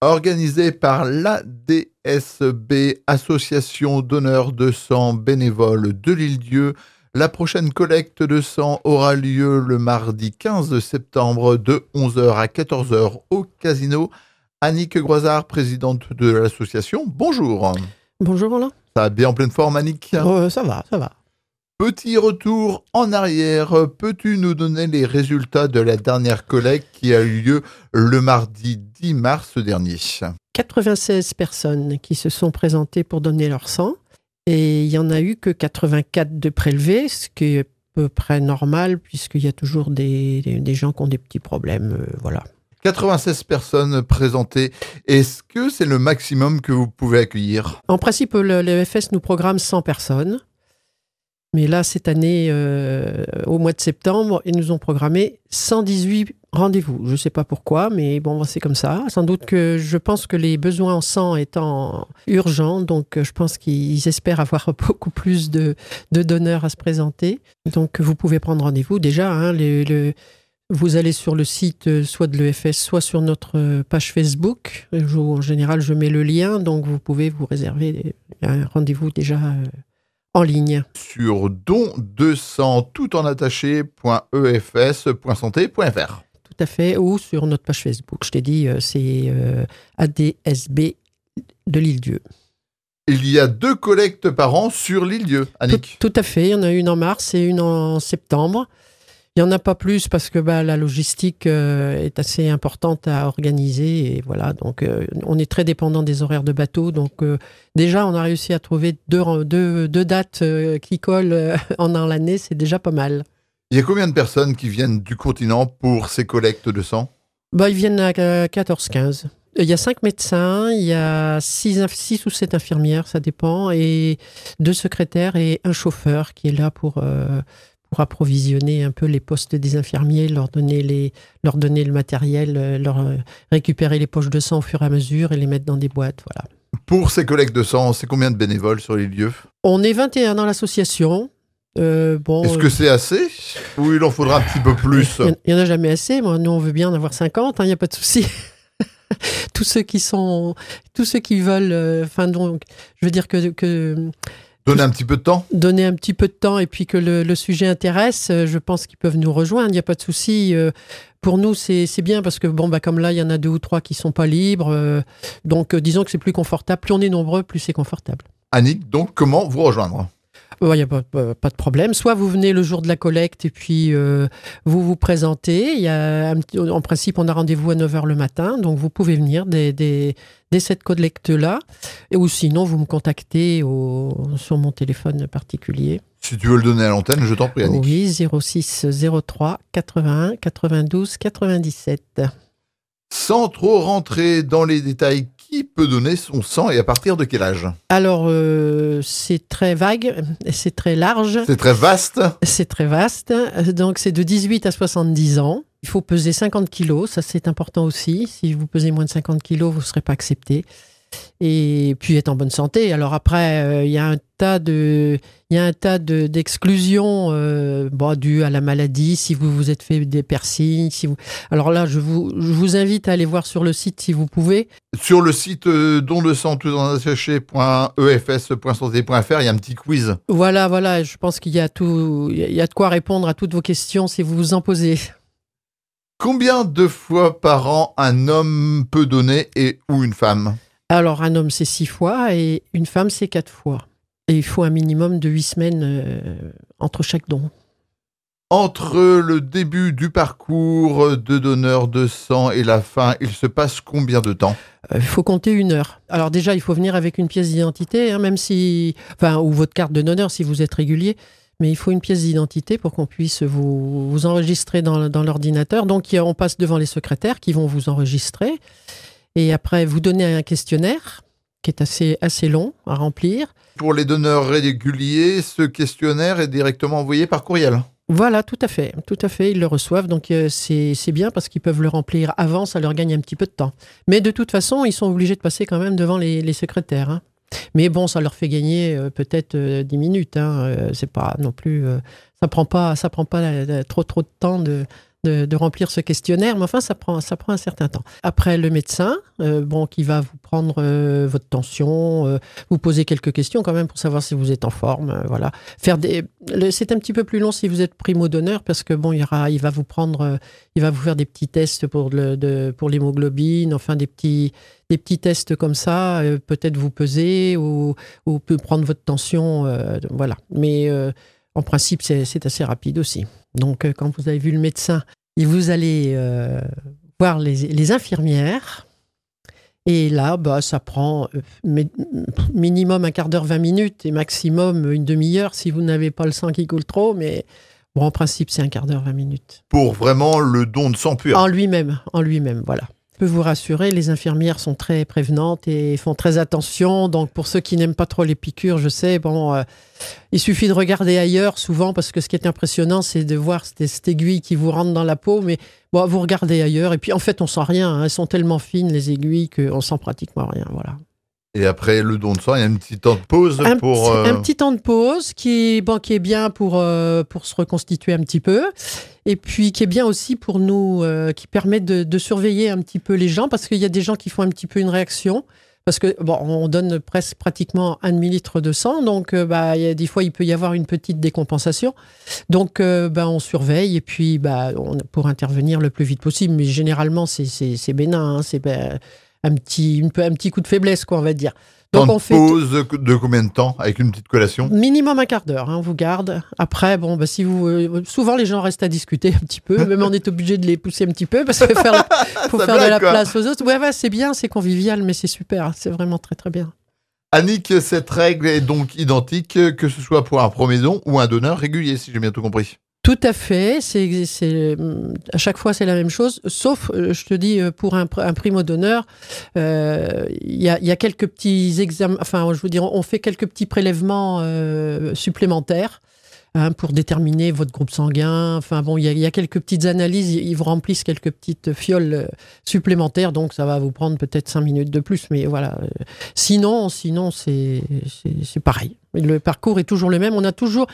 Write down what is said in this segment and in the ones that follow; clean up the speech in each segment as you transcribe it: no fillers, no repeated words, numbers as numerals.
Organisé par l'ADSB, Association donneurs de sang bénévoles de l'Île-Dieu. La prochaine collecte de sang aura lieu le mardi 15 septembre de 11h à 14h au Casino. Annick Groisard, présidente de l'association, bonjour. Bonjour Roland. Ça va bien en pleine forme, Annick? Ça va. Petit retour en arrière, peux-tu nous donner les résultats de la dernière collecte qui a eu lieu le mardi 10 mars dernier? 96 personnes qui se sont présentées pour donner leur sang et il n'y en a eu que 84 de prélevés, ce qui est à peu près normal puisqu'il y a toujours des gens qui ont des petits problèmes, voilà. 96 personnes présentées. Est-ce que c'est le maximum que vous pouvez accueillir? En principe, l'EFS nous programme 100 personnes. Mais là, cette année, au mois de septembre, ils nous ont programmé 118 rendez-vous. Je ne sais pas pourquoi, mais bon, c'est comme ça. Sans doute que je pense que les besoins en sang étant urgents, donc je pense qu'ils espèrent avoir beaucoup plus de donneurs à se présenter. Donc, vous pouvez prendre rendez-vous déjà. Vous allez sur le site soit de l'EFS, soit sur notre page Facebook. En général, je mets le lien, donc vous pouvez vous réserver un rendez-vous déjà en ligne. Sur don200 tout en attaché.efs.santé.fr. Tout à fait, ou sur notre page Facebook. Je t'ai dit, c'est ADSB de l'Île-Dieu. Il y a 2 collectes par an sur l'Île-Dieu, Annick. Tout à fait, il y en a une en mars et une en septembre. Il n'y en a pas plus parce que la logistique est assez importante à organiser. Et voilà, donc on est très dépendant des horaires de bateau. Donc déjà, on a réussi à trouver deux dates qui collent en l'année. C'est déjà pas mal. Il y a combien de personnes qui viennent du continent pour ces collectes de sang? Ils viennent à 14-15. Il y a 5 médecins, il y a 6 ou 7 infirmières, ça dépend, et 2 secrétaires et un chauffeur qui est là pour approvisionner un peu les postes des infirmiers, leur donner le matériel, leur récupérer les poches de sang au fur et à mesure et les mettre dans des boîtes. Voilà. Pour ces collectes de sang, c'est combien de bénévoles sur les lieux? On est 21 dans l'association. Est-ce que c'est assez ou il en faudra un petit peu plus? Il n'y en a jamais assez. Nous, on veut bien en avoir 50, il n'y a pas de souci. tous ceux qui veulent... donc, je veux dire que Donner un petit peu de temps? Donner un petit peu de temps et puis que le sujet intéresse, je pense qu'ils peuvent nous rejoindre, il n'y a pas de souci. Pour nous, c'est bien parce que, comme là, il y en a 2 ou 3 qui ne sont pas libres. Donc, disons que c'est plus confortable. Plus on est nombreux, plus c'est confortable. Annick, donc, comment vous rejoindre? Il n'y a pas de problème. Soit vous venez le jour de la collecte et puis vous vous présentez. En principe, on a rendez-vous à 9h le matin. Donc, vous pouvez venir dès cette collecte-là. Ou sinon, vous me contactez sur mon téléphone particulier. Si tu veux le donner à l'antenne, je t'en prie, Annick. Oui, 06 03 81 92 97. Sans trop rentrer dans les détails, qui peut donner son sang et à partir de quel âge? Alors, c'est très vague, c'est très large. C'est très vaste. C'est très vaste. Donc, c'est de 18 à 70 ans. Il faut peser 50 kilos, ça c'est important aussi. Si vous pesez moins de 50 kilos, vous ne serez pas accepté. Et puis être en bonne santé. Alors après, il y a un tas d'exclusions dues à la maladie, si vous vous êtes fait des piercings. Alors là, je vous invite à aller voir sur le site si vous pouvez. Sur le site don200 tout en attaché.efs.santé.fr, il y a un petit quiz. Voilà, je pense qu'il y a de quoi répondre à toutes vos questions si vous vous en posez. Combien de fois par an un homme peut donner ou une femme? Alors, un homme, c'est 6 fois et une femme, c'est 4 fois. Et il faut un minimum de 8 semaines entre chaque don. Entre le début du parcours de donneur de sang et la fin, il se passe combien de temps? Il faut compter 1 heure. Alors déjà, il faut venir avec une pièce d'identité, même ou votre carte de donneur si vous êtes régulier. Mais il faut une pièce d'identité pour qu'on puisse vous enregistrer dans l'ordinateur. Donc, on passe devant les secrétaires qui vont vous enregistrer. Et après, vous donnez un questionnaire qui est assez long à remplir. Pour les donneurs réguliers, ce questionnaire est directement envoyé par courriel. Voilà, tout à fait, ils le reçoivent. Donc c'est bien parce qu'ils peuvent le remplir avant, ça leur gagne un petit peu de temps. Mais de toute façon, ils sont obligés de passer quand même devant les secrétaires. Hein. Mais bon, ça leur fait gagner peut-être 10 minutes. Hein. C'est pas non plus, ça prend pas trop de temps de de remplir ce questionnaire, mais enfin, ça prend un certain temps. Après, le médecin, qui va vous prendre votre tension, vous poser quelques questions quand même pour savoir si vous êtes en forme, voilà. C'est un petit peu plus long si vous êtes primo-donneur parce que il va vous faire des petits tests pour l'hémoglobine, enfin des petits tests comme ça, peut-être vous peser ou peut prendre votre tension, voilà. Mais en principe, c'est assez rapide aussi. Donc, quand vous avez vu le médecin, vous allez voir les infirmières. Et là, ça prend minimum un quart d'heure, 20 minutes et maximum une demi-heure si vous n'avez pas le sang qui coule trop. Mais bon, en principe, c'est un quart d'heure, 20 minutes. Pour vraiment le don de sang pur. En lui-même, voilà. Je peux vous rassurer, les infirmières sont très prévenantes et font très attention. Donc, pour ceux qui n'aiment pas trop les piqûres, je sais, il suffit de regarder ailleurs souvent parce que ce qui est impressionnant, c'est de voir cette aiguille qui vous rentre dans la peau. Mais vous regardez ailleurs et puis en fait, on sent rien. Hein. Elles sont tellement fines, les aiguilles, qu'on sent pratiquement rien. Voilà. Et après le don de sang, il y a un petit temps de pause un petit temps de pause qui est bien pour se reconstituer un petit peu. Et puis qui est bien aussi pour nous, qui permet de surveiller un petit peu les gens, parce qu'il y a des gens qui font un petit peu une réaction, parce que on donne pratiquement 1 demi-litre de sang, donc il y a des fois il peut y avoir une petite décompensation, donc on surveille et puis pour intervenir le plus vite possible, mais généralement c'est bénin, hein, c'est un petit coup de faiblesse, quoi, on va dire. Donc on fait pause de combien de temps avec une petite collation? Minimum un quart d'heure, hein, on vous garde. Après, si souvent les gens restent à discuter un petit peu, même on est obligé de les pousser un petit peu parce qu'il faut faire de la place aux autres. Ouais, c'est bien, c'est convivial, mais c'est super, c'est vraiment très très bien. Annick, cette règle est donc identique que ce soit pour un premier don ou un donneur régulier, si j'ai bien tout compris. Tout à fait, à chaque fois c'est la même chose, sauf, je te dis, pour un primo-donneur, il y a quelques petits examens, on fait quelques petits prélèvements supplémentaires, hein, pour déterminer votre groupe sanguin. Il y a quelques petites analyses, ils vous remplissent quelques petites fioles supplémentaires, donc ça va vous prendre peut-être 5 minutes de plus, mais voilà. Sinon c'est pareil. Le parcours est toujours le même, on a toujours,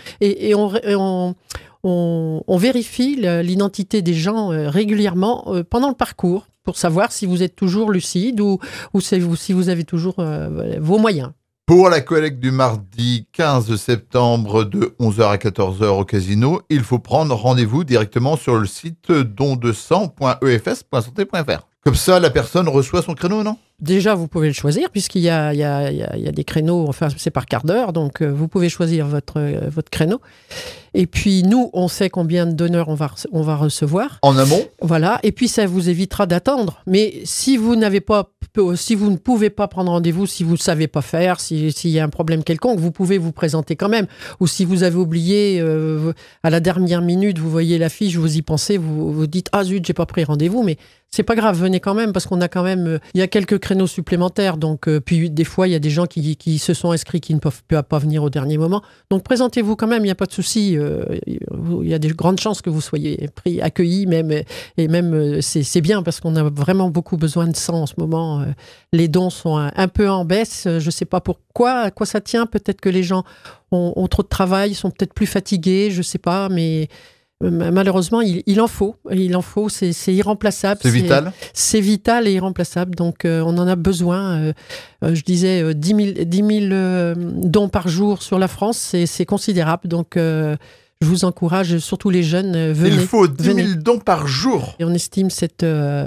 on vérifie l'identité des gens régulièrement pendant le parcours pour savoir si vous êtes toujours lucide ou si vous avez toujours vos moyens. Pour la collecte du mardi 15 septembre de 11h à 14h au casino, il faut prendre rendez-vous directement sur le site dondesang.efs.santé.fr. Comme ça, la personne reçoit son créneau, non ? Déjà, vous pouvez le choisir, puisqu'il y a des créneaux, c'est par quart d'heure, donc vous pouvez choisir votre créneau. Et puis, nous, on sait combien de donneurs on va recevoir. En amont ? Voilà, et puis ça vous évitera d'attendre. Mais si vous ne pouvez pas prendre rendez-vous, si vous ne savez pas faire, s'il y a un problème quelconque, vous pouvez vous présenter quand même. Ou si vous avez oublié, à la dernière minute, vous voyez l'affiche, vous y pensez, vous dites « Ah zut, j'ai pas pris rendez-vous », mais c'est pas grave, venez quand même, parce qu'on a quand même, il y a quelques créneaux supplémentaires, donc puis des fois il y a des gens qui se sont inscrits qui ne peuvent pas venir au dernier moment, donc présentez-vous quand même, il n'y a pas de souci, il y a des grandes chances que vous soyez accueillis même, et même c'est bien parce qu'on a vraiment beaucoup besoin de sang en ce moment, les dons sont un peu en baisse, je sais pas pourquoi, à quoi ça tient, peut-être que les gens ont trop de travail, sont peut-être plus fatigués, je sais pas, mais malheureusement, il en faut, c'est irremplaçable. C'est vital. C'est vital et irremplaçable, donc on en a besoin. Je disais 10 000 dons par jour sur la France, c'est considérable, donc je vous encourage, surtout les jeunes, venez. Il faut 10 000 dons par jour. Et on estime cette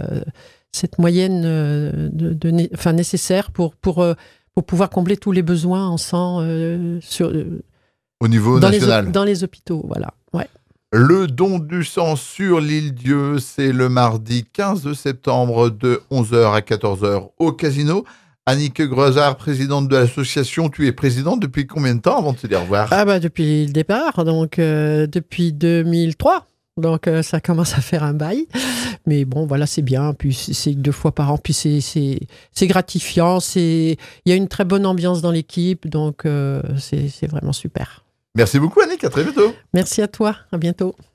moyenne nécessaire pour pouvoir combler tous les besoins en sang au niveau national. Dans les hôpitaux, voilà. Ouais. Le don du sang sur l'Île-Dieu, c'est le mardi 15 septembre de 11h à 14h au casino. Annick Grezard, présidente de l'association, tu es présidente depuis combien de temps avant de te dire au revoir ? Depuis le départ, donc depuis 2003. Donc ça commence à faire un bail. Mais bon, voilà, c'est bien. Puis c'est 2 fois par an. Puis c'est gratifiant. Il y a une très bonne ambiance dans l'équipe. Donc c'est vraiment super. Merci beaucoup Annick, à très bientôt. Merci à toi, à bientôt.